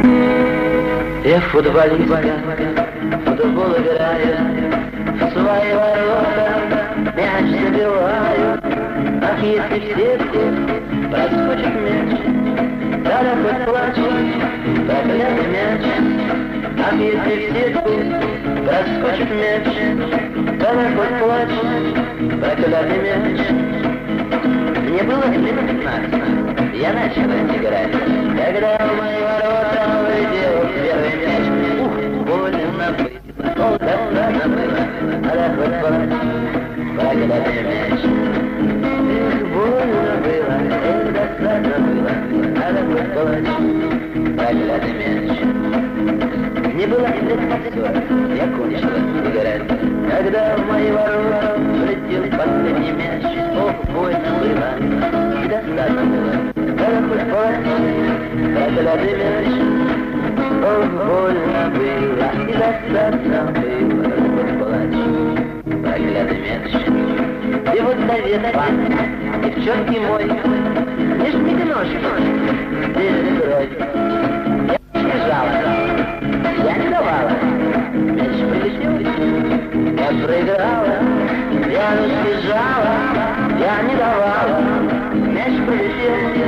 Я футболистка, футбол играю, в свои ворота мяч забиваю. Ах, если в сетку проскочит мяч, тогда хоть плачь, проклятый мяч. Ах, если в сетку проскочит мяч, тогда хоть плачь, проклятый мяч. Мне было лет 15, я начал играть, когда в мои ворота влетел первый мяч. Ух, больно было, о, да странно было, надо хоть плачь, проклятый мяч. Эх, больно было, эх, да странно было, надо хоть плачь, проклятый мяч. Мне было лет 40, я кончил играть, когда в мои ворота влетел последний мяч. Ох, больно было, и достаточно было, надо хоть плачь, проклятый мяч. Ох, больно было, и достаточно было, хоть плачь, проклятый мяч. И вот совет вам, девчонки мой, не жмите ножки, здесь играть. Я не бежала, я не давала, мяч прилетел, я проиграла, я не сбежала, я не давала, мяч прилетел.